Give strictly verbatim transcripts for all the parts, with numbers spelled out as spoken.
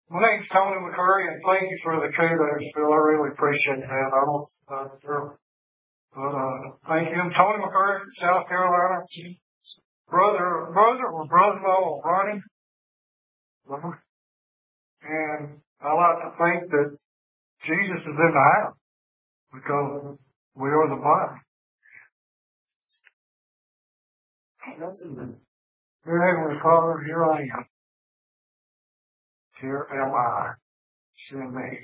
My name's Tony McCurry, and thank you for the kudos, Bill. I really appreciate that. I don't, uh, sure. But, uh, thank you. I'm Tony McCurry from South Carolina. Brother, brother, or brother-in-law, Ronnie. And I like to think that Jesus is in the house because we are the body. Dear Heavenly Father, here I am. Here am I. Send me.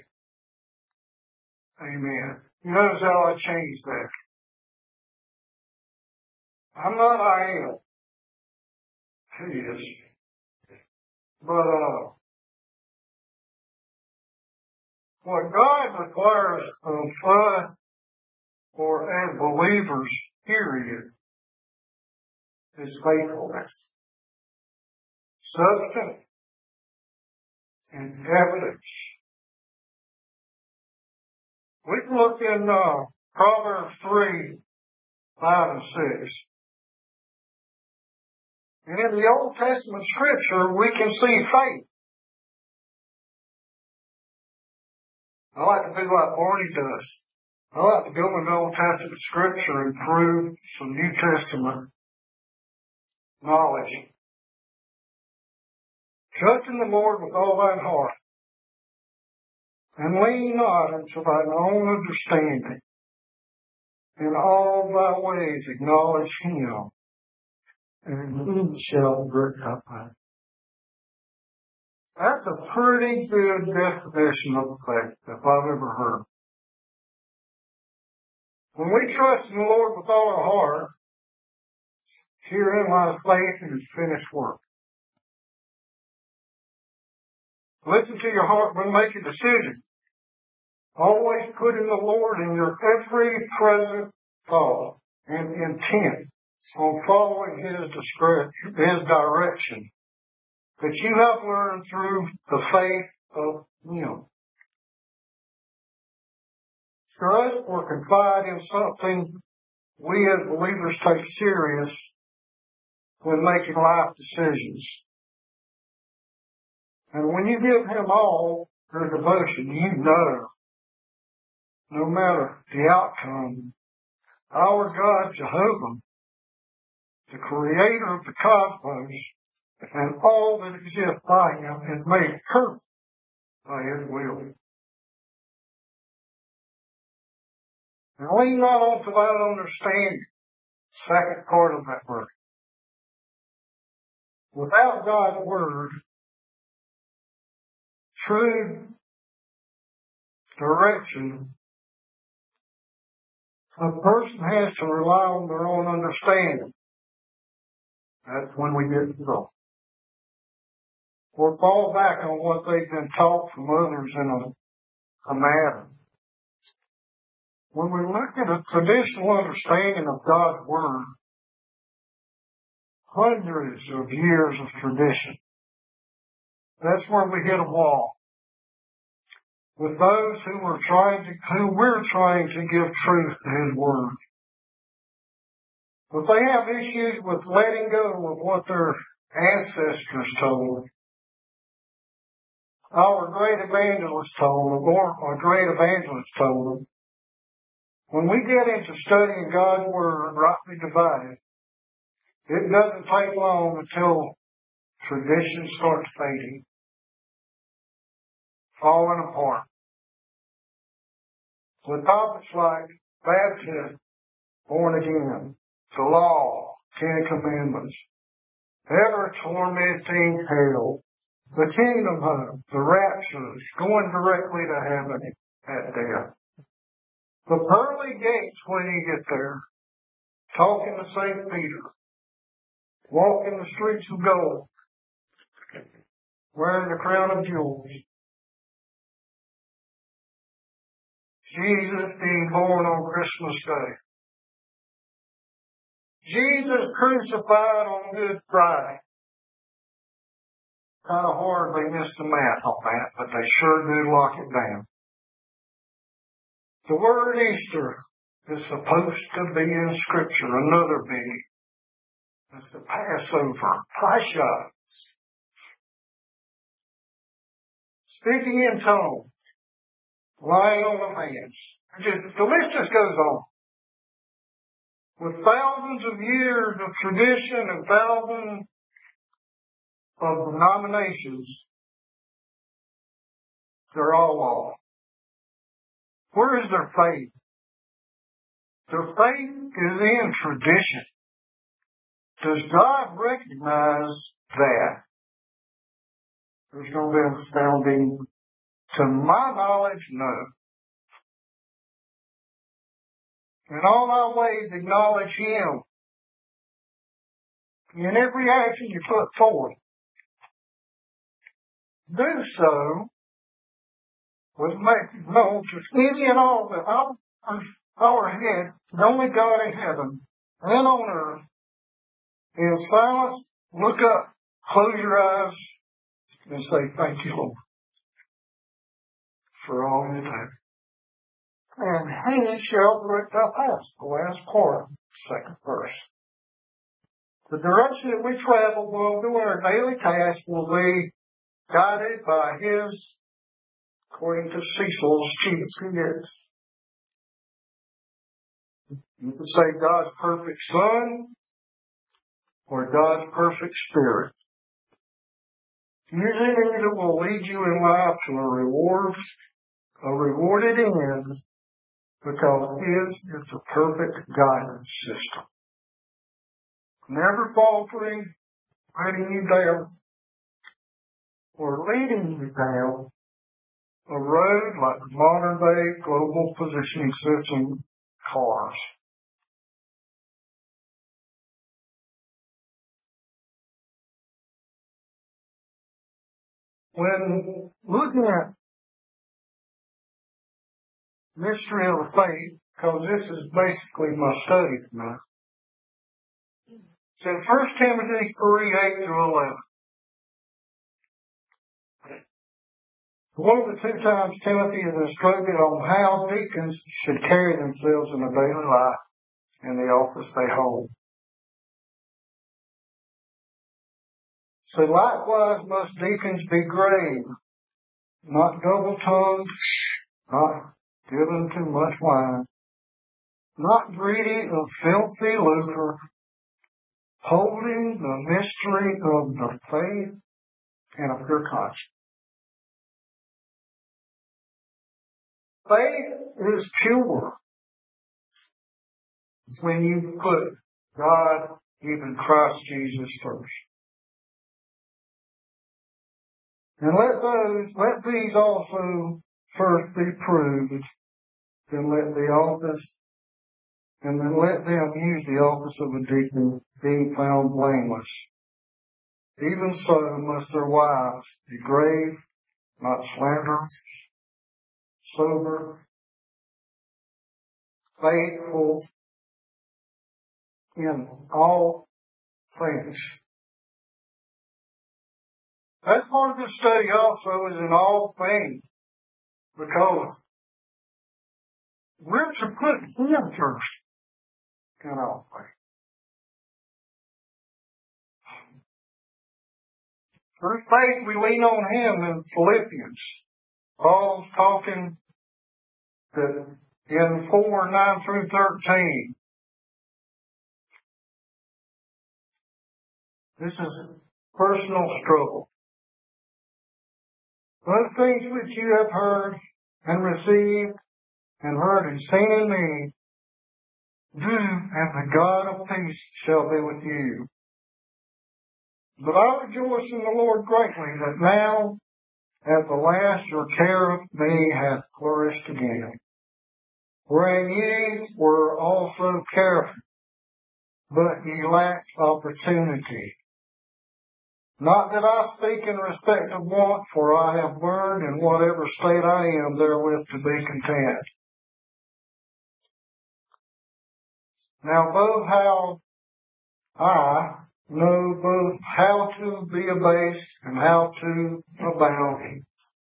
Amen. You notice how I changed that. I'm not I am. He is. But, uh, what God requires of us, or as believers, period, is faithfulness. Substance and evidence. We can look in uh, Proverbs three, five, and six. And in the Old Testament scripture, we can see faith. I like to do like Barney does. I like to go in the Old Testament scripture and prove some New Testament knowledge. Trust in the Lord with all thine heart, and lean not unto thine own understanding. In all thy ways acknowledge him, and he shall direct thy path. That's a pretty good definition of faith, if I've ever heard. When we trust in the Lord with all our heart, herein lies faith and his finished work. Listen to your heart when you make a decision. Always put in the Lord in your every present thought and intent on following his discretion, his direction that you have learned through the faith of him. Trust or confide in something we as believers take serious when making life decisions. And when you give him all your devotion, you know, no matter the outcome, our God, Jehovah, the creator of the cosmos, and all that exists by him, is made perfect by his will. And lean not on to thine understanding, second part of that verse. Without God's word, true direction, a person has to rely on their own understanding. That's when we get in trouble. Or fall back on what they've been taught from others in a, a matter. When we look at a traditional understanding of God's word, hundreds of years of tradition, that's where we hit a wall. With those who were trying to, who we're trying to give truth to his word. But they have issues with letting go of what their ancestors told. Our great evangelist told them, or our great evangelist told them. When we get into studying God's word, rightly divided, it doesn't take long until tradition starts fading, falling apart. With topics like baptism, born again, the law, Ten Commandments, ever tormenting hell, the kingdom home, the raptures, going directly to heaven at death. The pearly gates when you get there, talking to Saint Peter, walking the streets of gold, wearing the crown of jewels. Jesus being born on Christmas Day. Jesus crucified on Good Friday. Kind of hard they missed the math on that, but they sure do lock it down. The word Easter is supposed to be in Scripture, another biggie. It's the Passover, Pascha. speaking in tongues, laying on of hands. Just, the list just goes on. With thousands of years of tradition and thousands of denominations, they're all off. Where is their faith? Their faith is in tradition. Does God recognize that? There's going to be an astounding, to my knowledge, no. In all our ways, acknowledge Him. In every action you put forth, do so with making known to any and all that our, our head, the only God in heaven and on earth, in silence, look up, close your eyes, and say, thank you, Lord, for all you do. And He shall direct our paths, the last part, second verse. The direction that we travel while doing our daily tasks will be guided by His, according to Cecil's G P S. You can say God's perfect Son or God's perfect Spirit. Using either will lead you in life to a reward, a rewarded end, because His is the perfect guidance system. Never faltering, letting you down, or leading you down a road like the modern day global positioning system cars. When looking at mystery of the faith, because this is basically my study tonight, it's in First Timothy three, eight through eleven. One of the two times Timothy is instructed on how deacons should carry themselves in their daily life and the office they hold. So likewise must deacons be grave, not double-tongued, not given to much wine, not greedy of filthy lucre, holding the mystery of the faith and of your conscience. Faith is pure when you put God, even Christ Jesus, first. And let those, let these also first be proved, then let the office, and then let them use the office of a deacon, being found blameless. Even so must their wives be grave, not slanderous, sober, faithful in all things. That part of the study also is in all things, because we're to put Him first in all things. Through faith we lean on Him in Philippians. Paul's talking that in four, nine through thirteen. This is personal struggle. Those things which you have heard and received and heard and seen in me, do, and the God of peace shall be with you. But I rejoice in the Lord greatly that now, at the last, your care of me hath flourished again, wherein ye were also careful, but ye lacked opportunity. Not that I speak in respect of want, for I have learned in whatever state I am therewith to be content. Now both how I know both how to be abased and how to abound.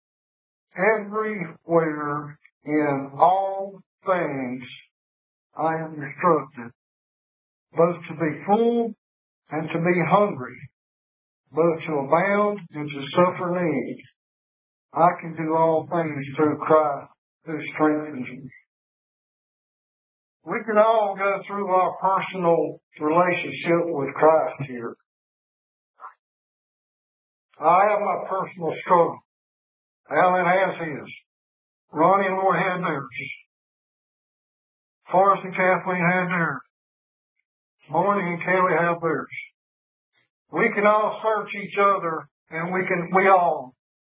Everywhere in all things I am instructed, both to be full and to be hungry, both to abound and to suffer need. I can do all things through Christ who strengthens me. We can all go through our personal relationship with Christ here. I have my personal struggle. Alan has his. Ronnie and Lord had theirs. Forrest and Kathleen had theirs. Morning and Kelly have theirs. We can all search each other, and we can, we all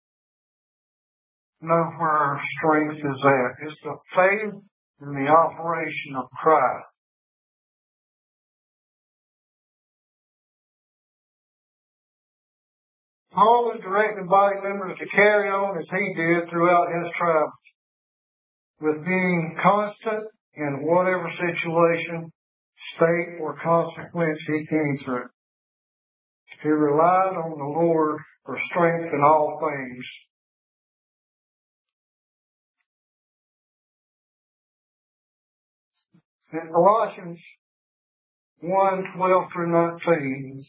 know where our strength is at. It's the faith in the operation of Christ. Paul is directing body members to carry on as he did throughout his travels, with being constant in whatever situation, state, or consequence he came through. He relied on the Lord for strength in all things. In Colossians one, twelve through nineteen,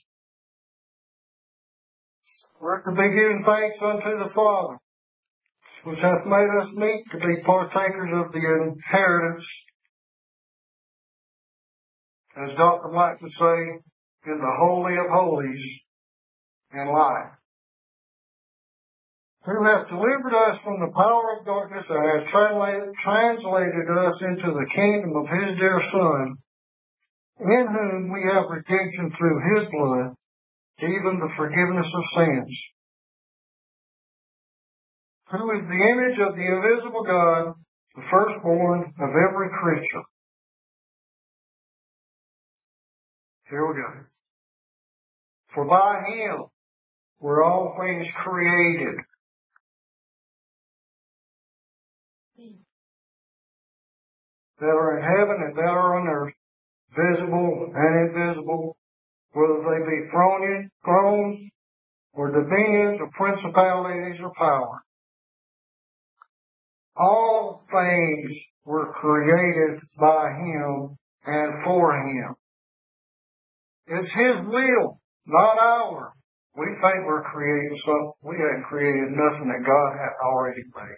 we're to be giving thanks unto the Father, which hath made us meet to be partakers of the inheritance, as Doctor Mike would say, in the Holy of Holies in life, who hath delivered us from the power of darkness and hath translated, translated us into the kingdom of his dear Son, in whom we have redemption through his blood, even the forgiveness of sins, who is the image of the invisible God, the firstborn of every creature. Here we go. For by him were all things created, that are in heaven and that are on earth, visible and invisible, whether they be thrones, thrones or dominions or principalities or power. All things were created by him and for him. It's his will, not ours. We think we're creating something. We haven't created nothing that God had already made.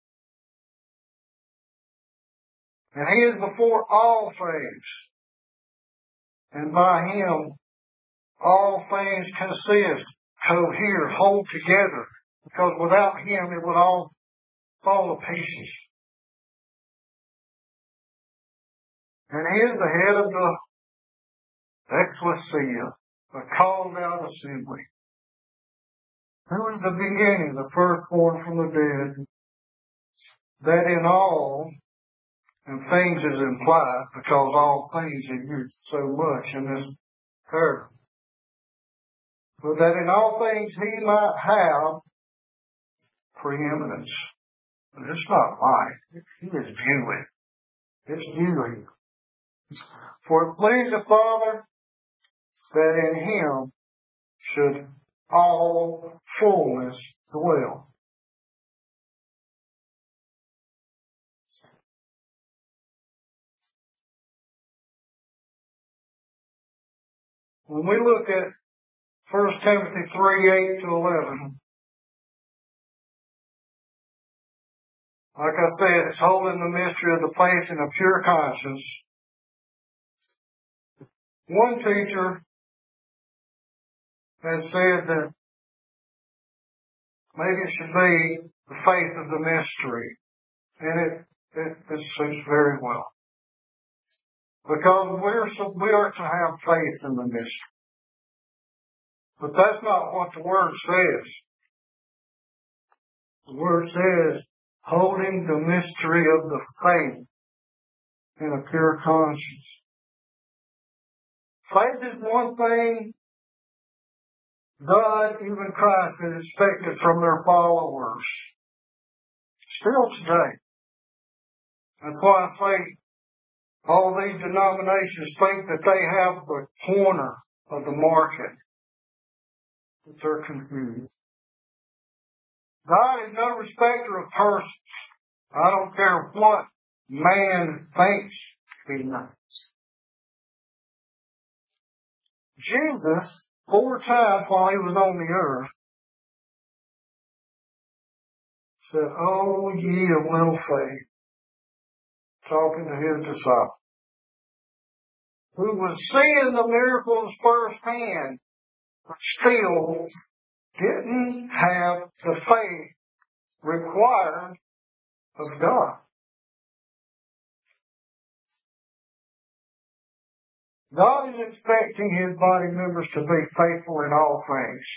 And he is before all things. And by him, all things consist, cohere, hold together. Because without him, it would all fall to pieces. And he is the head of the ecclesia, the called out assembly. Who is the beginning, the firstborn from the dead, that in all, and things is implied, because all things are used so much in this paragraph, but that in all things he might have preeminence. But it's not mine. He is viewing. It's viewing. For it pleased the Father that in him should all fullness dwell. When we look at First Timothy three, eight to eleven, like I said, it's holding the mystery of the faith in a pure conscience. One teacher has said that maybe it should be the faith of the mystery. And it, it, it suits very well. Because we're so, we are to have faith in the mystery. But that's not what the Word says. The Word says, holding the mystery of the faith in a pure conscience. Faith is one thing God, even Christ, has expected from their followers. Still today. That's why I say all these denominations think that they have the corner of the market. But they're confused. God is no respecter of persons. I don't care what man thinks he knows. Jesus, four times while he was on the earth, said, "Oh, ye of little faith," talking to his disciples, who was seeing the miracles firsthand, but still didn't have the faith required of God. God is expecting his body members to be faithful in all things.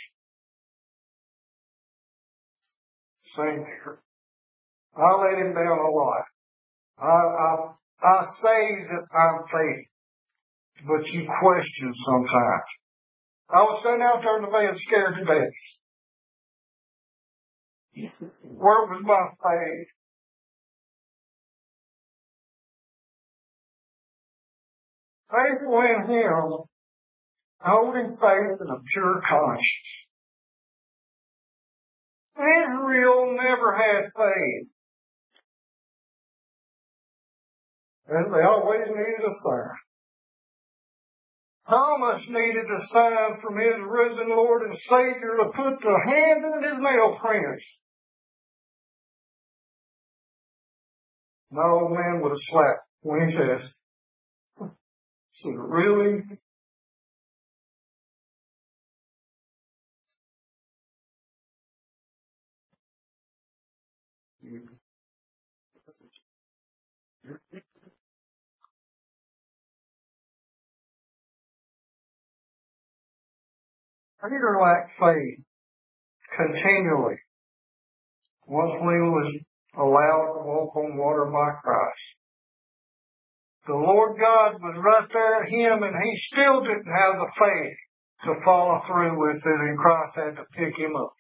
Same here. I let him down a lot. I, I, I say that I'm faithful, but you question sometimes. I was sitting out there in the bed scared to death. Where was my faith? Faithful in him, holding faith and a pure conscience. Israel never had faith. And they always needed a sign. Thomas needed a sign from his risen Lord and Savior to put the hand in his nail prints. My old man would have slapped when he says, "So really?" Peter lacked faith continually once we was allowed to walk on water by Christ. The Lord God was right there at him, and he still didn't have the faith to follow through with it, and Christ had to pick him up.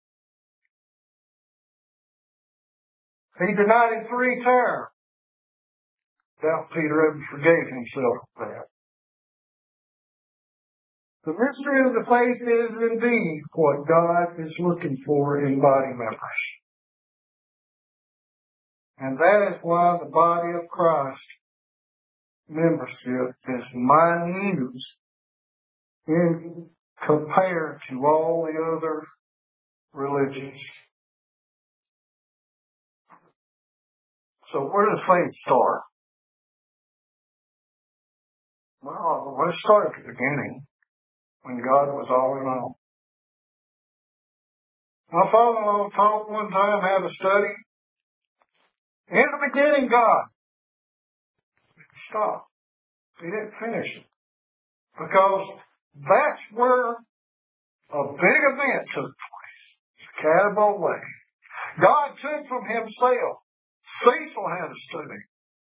He denied him three times. Doubt Peter ever forgave himself for that. The mystery of the faith is indeed what God is looking for in body members. And that is why the body of Christ membership is minute in compared to all the other religions. So where does faith start? Well, let's start at the beginning, when God was all in all. My father-in-law taught one time how to study. In the beginning, God. Stop. He didn't finish it. Because that's where a big event took place. Catapult way. God took from himself. Cecil had a study.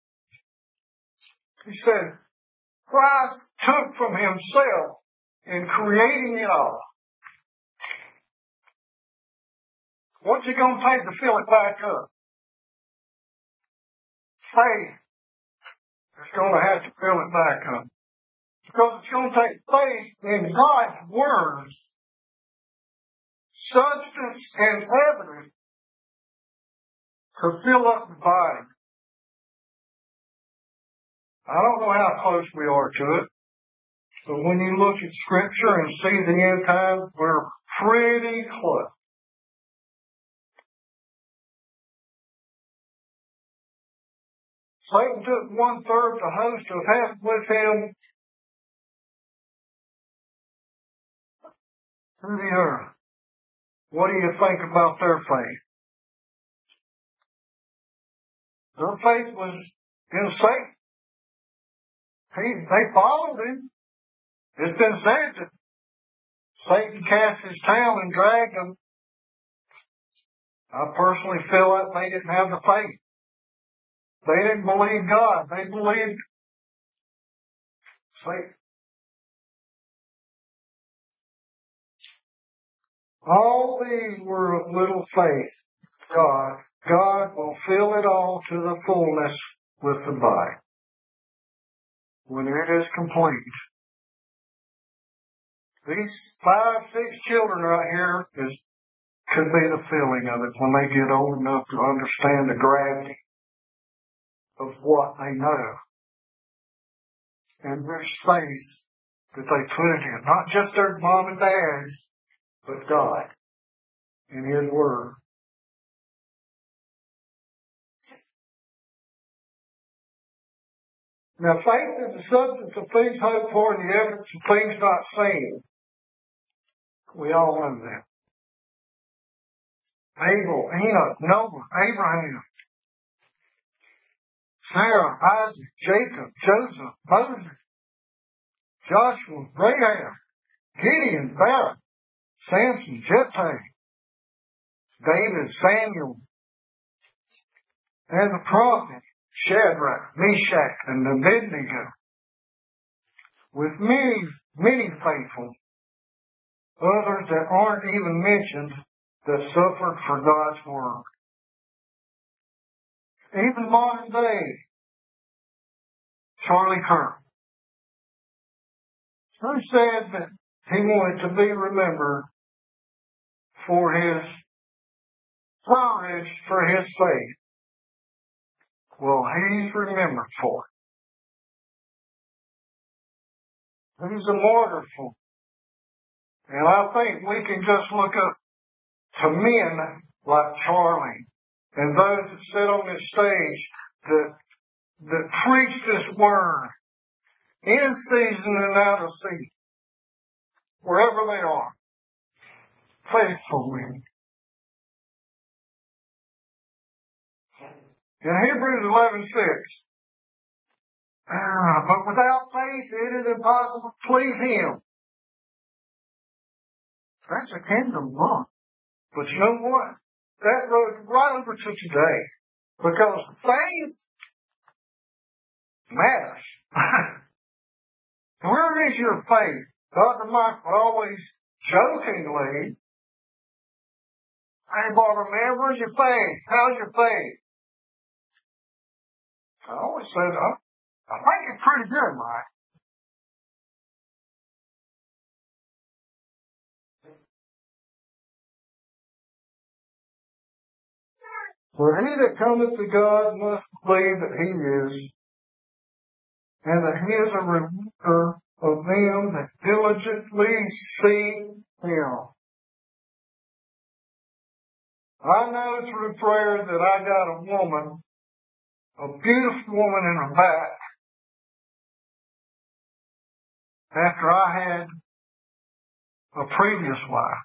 He said, Christ took from himself in creating it all. What's he going to take to fill it back up? Faith is going to have to fill it back up. Because it's going to take faith in God's words, substance and evidence to fill up the body. I don't know how close we are to it, but when you look at Scripture and see the end times, we're pretty close. Satan took one third the host of heaven with him to the earth. What do you think about their faith? Their faith was in Satan. He, they followed him. It's been said that Satan cast his tail and dragged them. I personally feel like they didn't have the faith. They didn't believe God. They believed Satan. All these were of little faith. God, God will fill it all to the fullness with the body when it is complete. These five, six children right here is could be the feeling of it when they get old enough to understand the gravity of what they know. And their space that they put it in. Not just their mom and dad's, but God and His Word. Now faith is the substance of things hoped for and the evidence of things not seen. We all know that. Abel, Enoch, Noah, Abraham, Sarah, Isaac, Jacob, Joseph, Moses, Joshua, Rahab, Gideon, Barak, Samson, Jephthah, David, Samuel, and the prophets, Shadrach, Meshach, and Abednego, with many, many faithful, others that aren't even mentioned, that suffered for God's word. Even modern day, Charlie Kirk, who said that he wanted to be remembered for his courage for his faith. Well, he's remembered for it. He's a martyr for it. And I think we can just look up to men like Charlie and those that sit on this stage that, that preach this word in season and out of season, wherever they are, faithful men. In Hebrews eleven six, ah, but without faith it is impossible to please Him. That's a kingdom law. But you know what? That goes right over to today. Because faith matters. Where is your faith? Doctor Mike would always jokingly, hey, Barbara, man, where's your faith? How's your faith? I always said, oh, I think it's pretty good, Mike. For he that cometh to God must believe that He is, and that He is a rewarder of them that diligently seek Him. I know through prayer that I got a woman, a beautiful woman in her back, after I had a previous wife.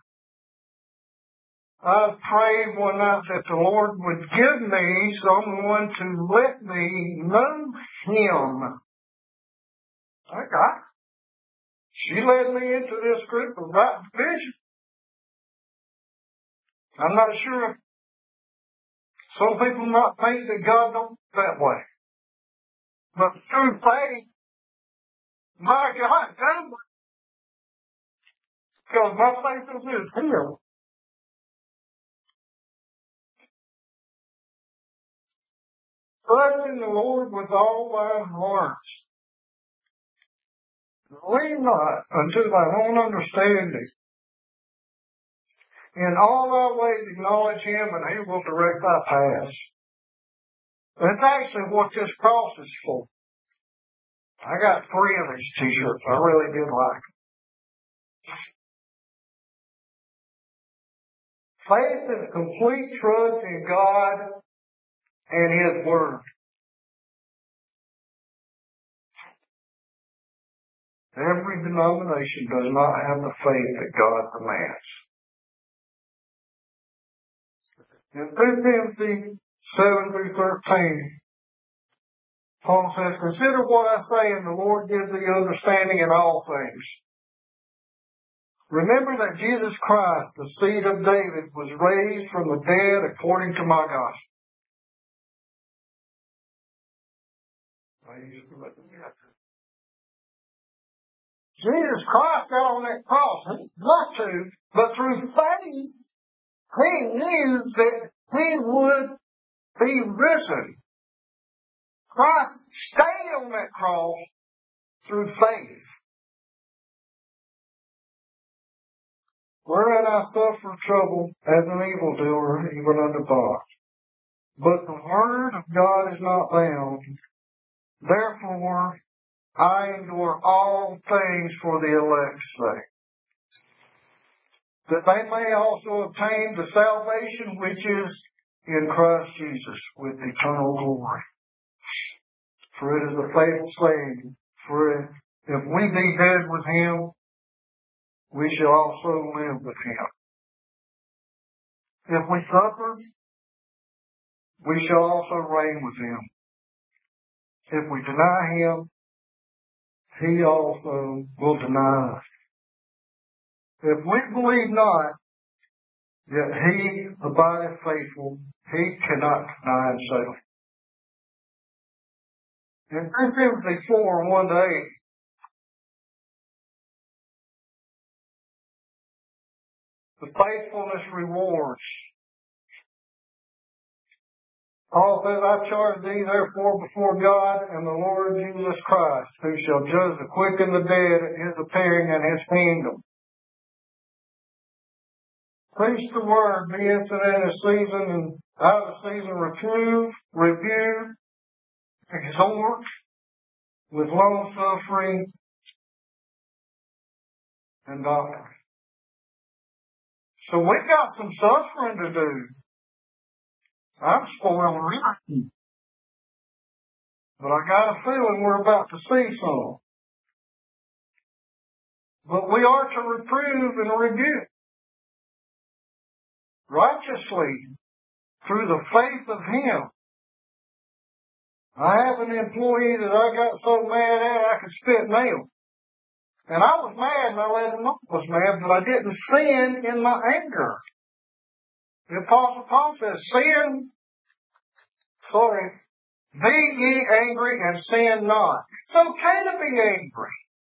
I prayed one night that the Lord would give me someone to let me know Him. I got it. She led me into this group of right vision. I'm not sure if some people not think that God don't that way. But through faith, my God, God, because my faith is in Him. Trust in the Lord with all thy hearts. Lean not unto thy own understanding. In all thy ways acknowledge Him, and He will direct thy paths. That's actually what this cross is for. I got three of these t-shirts. I really did like them. Faith is complete trust in God and His Word. Every denomination does not have the faith that God demands. In Second Timothy seven through thirteen, Paul says, consider what I say, and the Lord gives thee understanding in all things. Remember that Jesus Christ, the seed of David, was raised from the dead according to my gospel. Jesus Christ got on that cross. He got to, but through faith, He knew that He would be risen. Christ stayed on that cross through faith. Wherein I suffer trouble as an evildoer, even unto God. But the word of God is not bound. Therefore, I endure all things for the elect's sake, that they may also obtain the salvation which is in Christ Jesus with eternal glory. For it is a faithful saying, for if, if we be dead with him, we shall also live with him. If we suffer, we shall also reign with him. If we deny him, he also will deny us. If we believe not, yet he abideth faithful, he cannot deny himself. In Second Timothy four, one to eight, the faithfulness rewards. Paul says, I charge thee therefore before God and the Lord Jesus Christ, who shall judge the quick and the dead at his appearing in his kingdom. Preach the word, be instant in his season, and out of the season reprove, rebuke, exhort, with long suffering and doctrine. So we got some suffering to do. I'm spoiled rotten. But I got a feeling we're about to see some. But we are to reprove and rebuke righteously through the faith of him. I have an employee that I got so mad at I could spit nails. And I was mad and I let him know I was mad, but I didn't sin in my anger. The Apostle Paul says, sin, sorry, be ye angry and sin not. It's okay to be angry.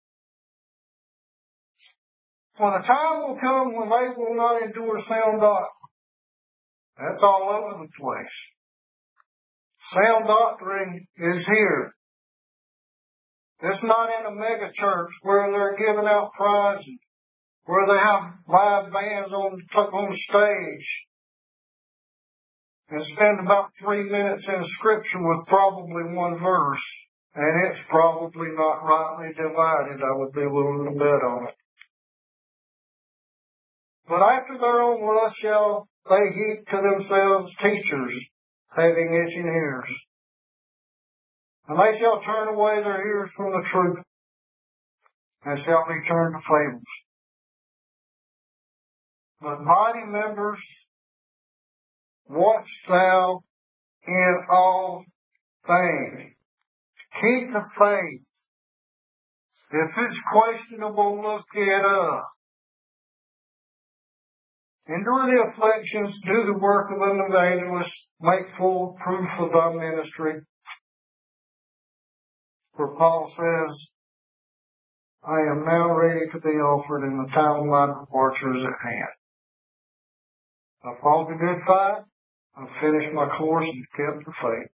For the time will come when they will not endure sound doctrine. That's all over the place. Sound doctrine is here. It's not in a mega church where they're giving out prizes, where they have live bands on, on the stage, and spend about three minutes in scripture with probably one verse, and it's probably not rightly divided. I would be willing to bet on it. But after their own lust shall they heap to themselves teachers, having itching ears. And they shall turn away their ears from the truth, and shall be turned to fables. But mighty members, watch thou in all things. Keep the faith. If it's questionable, look it up. Endure the afflictions, do the work of an evangelist, make full proof of thy ministry. For Paul says, I am now ready to be offered, and the time of my departure is at hand. I fought the good fight, I finished my course and kept the faith.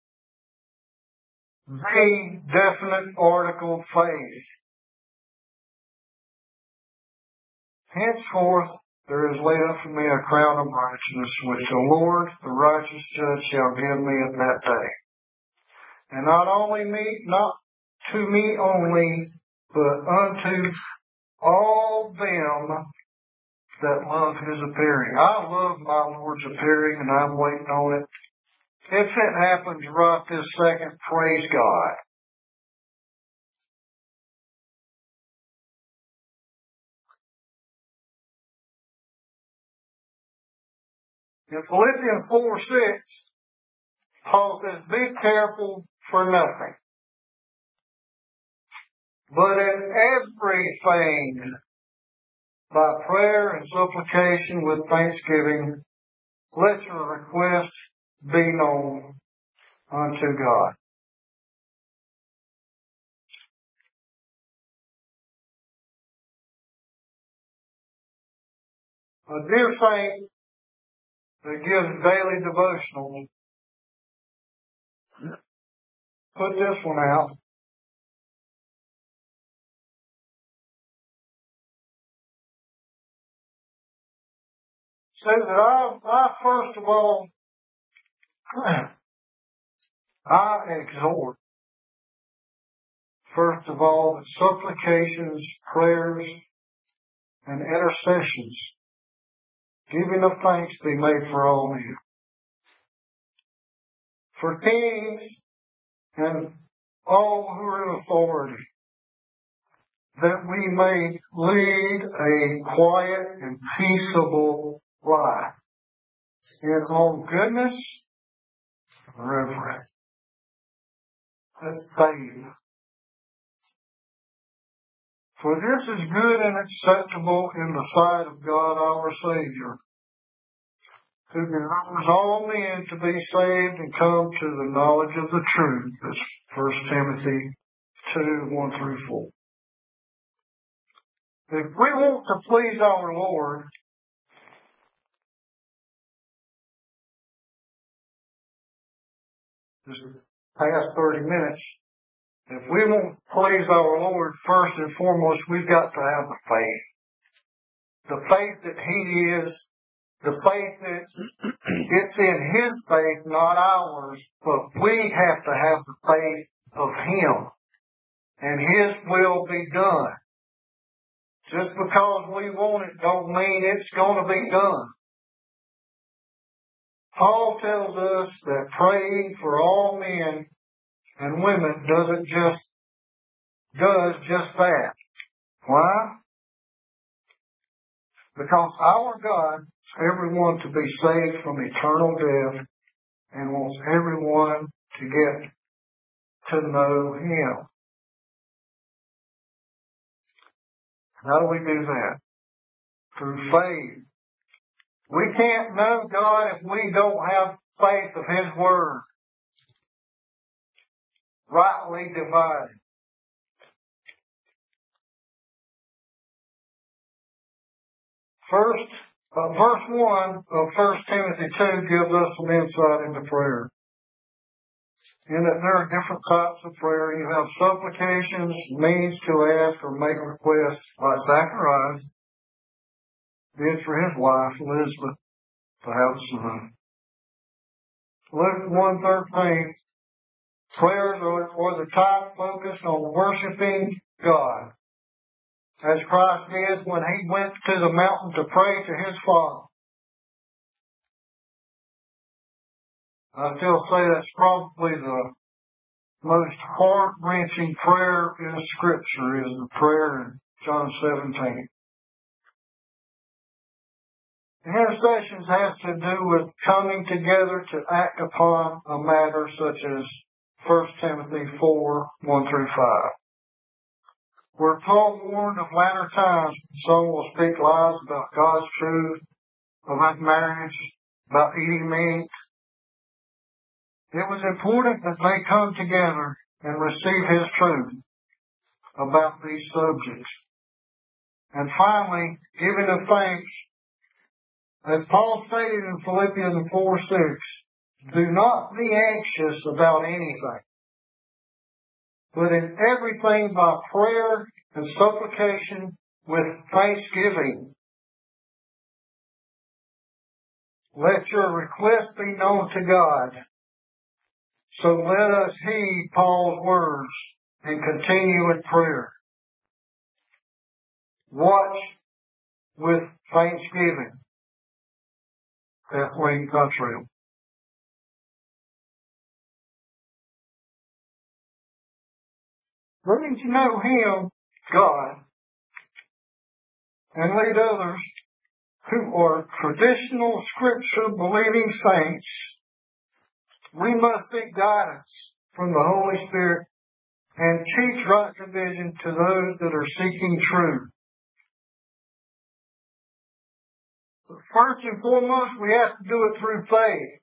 The definite article faith. Henceforth there is laid up for me a crown of righteousness, which the Lord, the righteous judge, shall give me at that day. And not only me, not to me only, but unto all them that love his appearing. I love my Lord's appearing, and I'm waiting on it. If it happens right this second, praise God. In Philippians four six, Paul says, be careful for nothing, but in everything, by prayer and supplication with thanksgiving, let your requests be known unto God. A dear saint that gives daily devotional put this one out. Says that I, I first of all, I exhort, first of all, that supplications, prayers, and intercessions, giving of thanks be made for all men, for kings and all who are in authority, that we may lead a quiet and peaceable life in all goodness and reverence. That's faith. For this is good and acceptable in the sight of God our Savior, who desires all men to be saved and come to the knowledge of the truth. That's First Timothy two, one through four. If we want to please our Lord, this past thirty minutes, if we want to please our Lord, first and foremost, we've got to have the faith. The faith that He is, the faith that it's in His faith, not ours, but we have to have the faith of Him, and His will be done. Just because we want it don't mean it's going to be done. Paul tells us that praying for all men and women doesn't just, does just that. Why? Because our God wants everyone to be saved from eternal death and wants everyone to get to know Him. How do we do that? Through faith. We can't know God if we don't have faith of His Word, rightly divided. First, uh, verse one of First Timothy two gives us some insight into prayer. In that there are different types of prayer. You have supplications, means to ask or make requests, like Zacharias did for his wife, Elizabeth, to have a son. Luke one thirteen, prayers are for the time focused on worshiping God, as Christ did when He went to the mountain to pray to His Father. I still say that's probably the most heart-wrenching prayer in Scripture, is the prayer in John seventeen. Intercessions has to do with coming together to act upon a matter such as First Timothy four, one through five. We're Paul warned of latter times some will speak lies about God's truth, about marriage, about eating meat. It was important that they come together and receive His truth about these subjects. And finally, giving of thanks, as Paul stated in Philippians four six, do not be anxious about anything, but in everything by prayer and supplication with thanksgiving, let your request be known to God. So let us heed Paul's words and continue in prayer. Watch with thanksgiving. Kathleen Cottrell. Learning to know Him, God, and lead others who are traditional Scripture-believing saints, we must seek guidance from the Holy Spirit and teach right division to those that are seeking truth. But first and foremost, we have to do it through faith.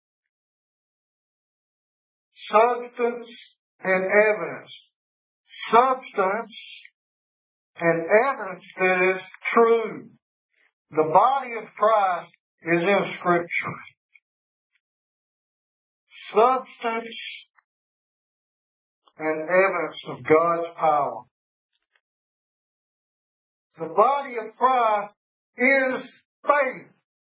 Substance and evidence. Substance and evidence that is true. The body of Christ is in Scripture. Substance and evidence of God's power. The body of Christ is faith.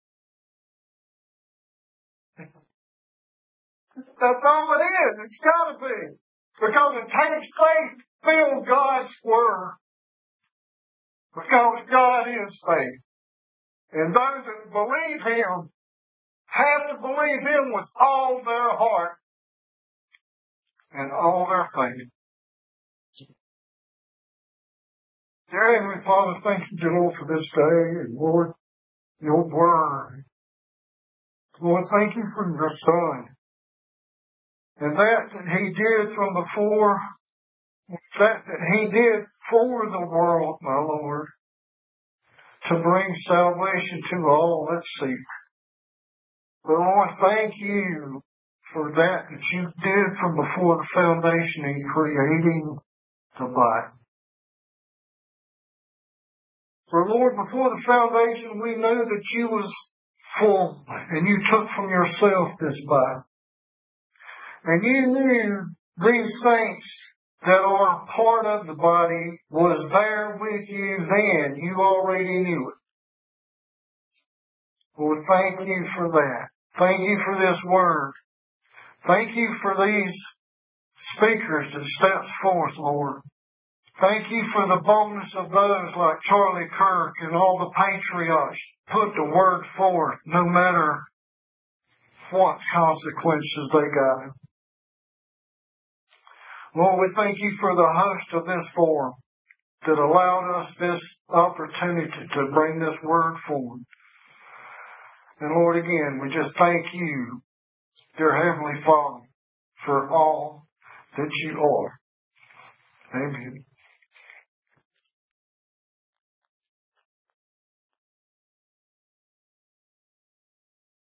That's all it is. It's got to be. Because it takes faith to feel God's Word. Because God is faith. And those that believe Him have to believe Him with all their heart and all their faith. Dear Heavenly Father, thank you, dear Lord, for this day, and Lord, your word. Lord, thank you for your Son, and that that he did from before, that that he did for the world, my Lord, to bring salvation to all that seek. But Lord, thank you for that that you did from before the foundation in creating the body. For Lord, before the foundation, we knew that you was full, and you took from yourself this body. And you knew these saints that are part of the body was there with you then. You already knew it. Lord, thank you for that. Thank you for this word. Thank you for these speakers that steps forth, Lord. Thank you for the boldness of those like Charlie Kirk and all the patriots put the word forth no matter what consequences they got. Lord, we thank you for the host of this forum that allowed us this opportunity to bring this word forward. And Lord, again, we just thank you, dear Heavenly Father, for all that you are. Amen.